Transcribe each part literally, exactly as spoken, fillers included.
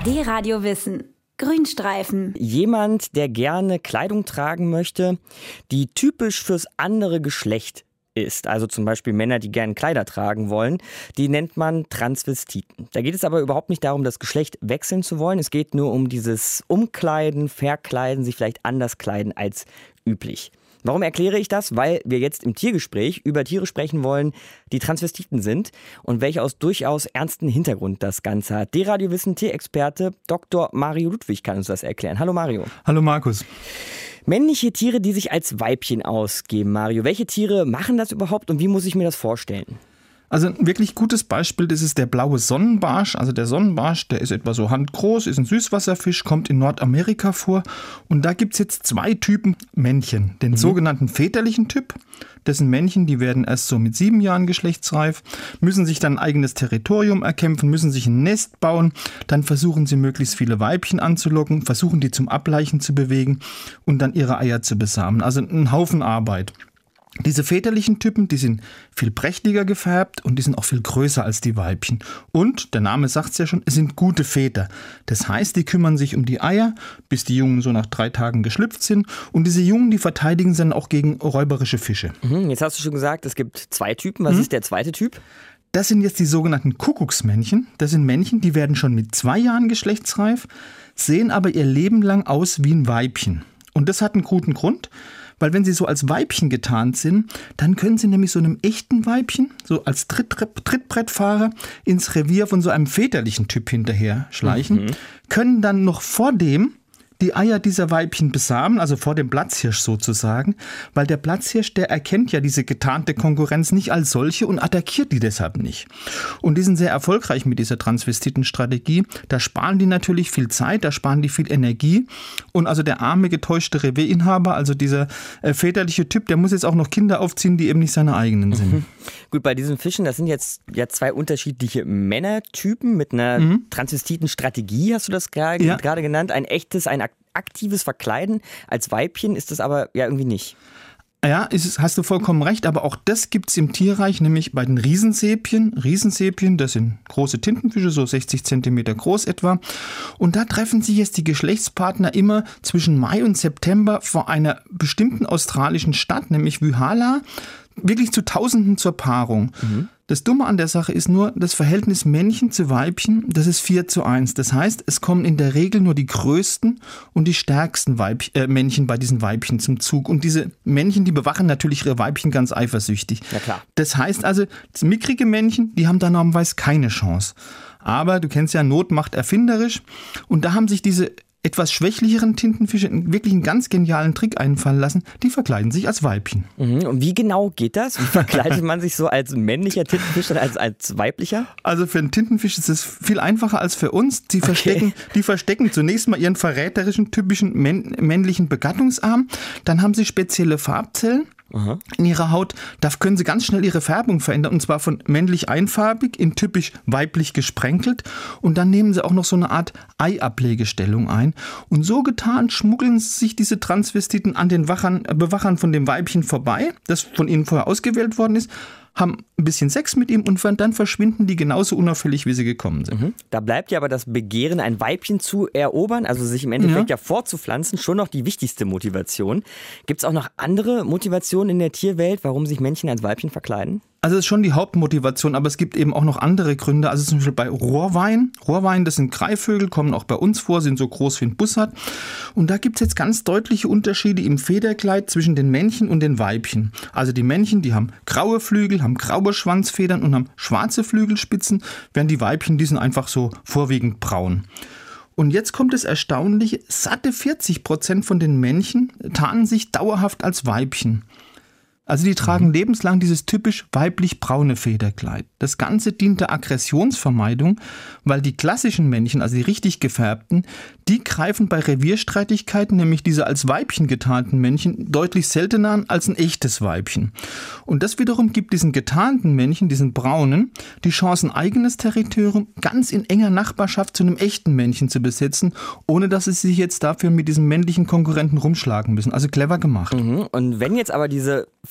D-Radio Wissen. Grünstreifen. Jemand, der gerne Kleidung tragen möchte, die typisch fürs andere Geschlecht ist, also zum Beispiel Männer, die gerne Kleider tragen wollen, die nennt man Transvestiten. Da geht es aber überhaupt nicht darum, das Geschlecht wechseln zu wollen. Es geht nur um dieses Umkleiden, Verkleiden, sich vielleicht anders kleiden als üblich. Warum erkläre ich das? Weil wir jetzt im Tiergespräch über Tiere sprechen wollen, die Transvestiten sind und welche aus durchaus ernsten Hintergrund das Ganze hat. D-Radio Wissen Tierexperte Doktor Mario Ludwig kann uns das erklären. Hallo Mario. Hallo Markus. Männliche Tiere, die sich als Weibchen ausgeben. Mario, welche Tiere machen das überhaupt und wie muss ich mir das vorstellen? Also ein wirklich gutes Beispiel, das ist der blaue Sonnenbarsch. Also der Sonnenbarsch, der ist etwa so handgroß, ist ein Süßwasserfisch, kommt in Nordamerika vor. Und da gibt es jetzt zwei Typen Männchen. Den mhm. sogenannten väterlichen Typ. Das sind Männchen, die werden erst so mit sieben Jahren geschlechtsreif, müssen sich dann ein eigenes Territorium erkämpfen, müssen sich ein Nest bauen. Dann versuchen sie möglichst viele Weibchen anzulocken, versuchen die zum Ableichen zu bewegen und dann ihre Eier zu besamen. Also ein Haufen Arbeit. Diese väterlichen Typen, die sind viel prächtiger gefärbt und die sind auch viel größer als die Weibchen. Und, der Name sagt es ja schon, es sind gute Väter. Das heißt, die kümmern sich um die Eier, bis die Jungen so nach drei Tagen geschlüpft sind. Und diese Jungen, die verteidigen sie dann auch gegen räuberische Fische. Mhm, jetzt hast du schon gesagt, es gibt zwei Typen. Was mhm. ist der zweite Typ? Das sind jetzt die sogenannten Kuckucksmännchen. Das sind Männchen, die werden schon mit zwei Jahren geschlechtsreif, sehen aber ihr Leben lang aus wie ein Weibchen. Und das hat einen guten Grund. Weil wenn sie so als Weibchen getarnt sind, dann können sie nämlich so einem echten Weibchen, so als Tritt, Trittbrettfahrer, ins Revier von so einem väterlichen Typ hinterher schleichen, mhm. können dann noch vor dem die Eier dieser Weibchen besamen, also vor dem Platzhirsch sozusagen, weil der Platzhirsch, der erkennt ja diese getarnte Konkurrenz nicht als solche und attackiert die deshalb nicht. Und die sind sehr erfolgreich mit dieser Transvestitenstrategie. Da sparen die natürlich viel Zeit, da sparen die viel Energie und also der arme, getäuschte Revierinhaber, also dieser äh, väterliche Typ, der muss jetzt auch noch Kinder aufziehen, die eben nicht seine eigenen sind. Mhm. Gut, bei diesen Fischen, das sind jetzt ja zwei unterschiedliche Männertypen mit einer mhm. Transvestitenstrategie, hast du das gerade ja. genannt, ein echtes, ein aktives Verkleiden als Weibchen ist das aber ja irgendwie nicht. Ja, ist, hast du vollkommen recht, aber auch das gibt es im Tierreich, nämlich bei den Riesensepien. Riesensepien, das sind große Tintenfische, so sechzig Zentimeter groß etwa. Und da treffen sich jetzt die Geschlechtspartner immer zwischen Mai und September vor einer bestimmten australischen Stadt, nämlich Wyhala, wirklich zu Tausenden zur Paarung. Mhm. Das Dumme an der Sache ist nur, das Verhältnis Männchen zu Weibchen, das ist vier zu eins. Das heißt, es kommen in der Regel nur die größten und die stärksten Weib- äh, Männchen bei diesen Weibchen zum Zug. Und diese Männchen, die bewachen natürlich ihre Weibchen ganz eifersüchtig. Ja, klar. Das heißt also, das mickrige Männchen, die haben da normalerweise keine Chance. Aber du kennst ja, Not macht erfinderisch. Und da haben sich diese etwas schwächlicheren Tintenfische wirklich einen ganz genialen Trick einfallen lassen. Die verkleiden sich als Weibchen. Mhm. Und wie genau geht das? Wie verkleidet man sich so als männlicher Tintenfisch oder als, als weiblicher? Also für einen Tintenfisch ist es viel einfacher als für uns. Die, okay. verstecken, die verstecken zunächst mal ihren verräterischen, typischen männ- männlichen Begattungsarm. Dann haben sie spezielle Farbzellen Aha. in ihrer Haut. Da können sie ganz schnell ihre Färbung verändern. Und zwar von männlich einfarbig in typisch weiblich gesprenkelt. Und dann nehmen sie auch noch so eine Art Eiablegestellung ein. Und so getan schmuggeln sich diese Transvestiten an den Wachern, Bewachern von dem Weibchen vorbei, das von ihnen vorher ausgewählt worden ist, haben ein bisschen Sex mit ihm und dann verschwinden die genauso unauffällig, wie sie gekommen sind. Mhm. Da bleibt ja aber das Begehren, ein Weibchen zu erobern, also sich im Endeffekt ja, ja fortzupflanzen, schon noch die wichtigste Motivation. Gibt es auch noch andere Motivationen in der Tierwelt, warum sich Männchen als Weibchen verkleiden? Also das ist schon die Hauptmotivation, aber es gibt eben auch noch andere Gründe. Also zum Beispiel bei Rohrwein. Rohrwein, das sind Greifvögel, kommen auch bei uns vor, sind so groß wie ein Bussard. Und da gibt es jetzt ganz deutliche Unterschiede im Federkleid zwischen den Männchen und den Weibchen. Also die Männchen, die haben graue Flügel, haben graue Schwanzfedern und haben schwarze Flügelspitzen, während die Weibchen, die sind einfach so vorwiegend braun. Und jetzt kommt das Erstaunliche, satte vierzig Prozent von den Männchen tarnen sich dauerhaft als Weibchen. Also die tragen mhm. lebenslang dieses typisch weiblich-braune Federkleid. Das Ganze dient der Aggressionsvermeidung, weil die klassischen Männchen, also die richtig gefärbten, die greifen bei Revierstreitigkeiten, nämlich diese als Weibchen getarnten Männchen, deutlich seltener an als ein echtes Weibchen. Und das wiederum gibt diesen getarnten Männchen, diesen braunen, die Chance, ein eigenes Territorium ganz in enger Nachbarschaft zu einem echten Männchen zu besetzen, ohne dass sie sich jetzt dafür mit diesem männlichen Konkurrenten rumschlagen müssen. Also clever gemacht. Mhm. Und wenn jetzt aber diese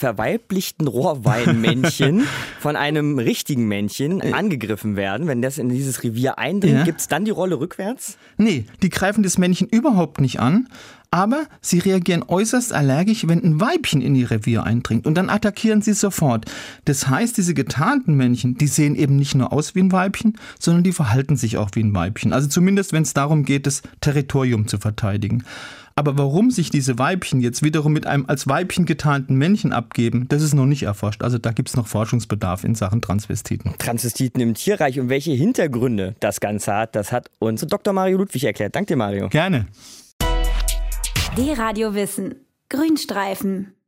verweiblichten Rohrweinmännchen von einem richtigen Männchen angegriffen werden, wenn das in dieses Revier eindringt, ja. gibt es dann die Rolle rückwärts? Nee, die greifen das Männchen überhaupt nicht an. Aber sie reagieren äußerst allergisch, wenn ein Weibchen in ihr Revier eindringt. Und dann attackieren sie sofort. Das heißt, diese getarnten Männchen, die sehen eben nicht nur aus wie ein Weibchen, sondern die verhalten sich auch wie ein Weibchen. Also zumindest, wenn es darum geht, das Territorium zu verteidigen. Aber warum sich diese Weibchen jetzt wiederum mit einem als Weibchen getarnten Männchen abgeben, das ist noch nicht erforscht. Also da gibt es noch Forschungsbedarf in Sachen Transvestiten. Transvestiten im Tierreich und welche Hintergründe das Ganze hat, das hat uns Doktor Mario Ludwig erklärt. Danke dir, Mario. Gerne. D-Radio Wissen. Grünstreifen.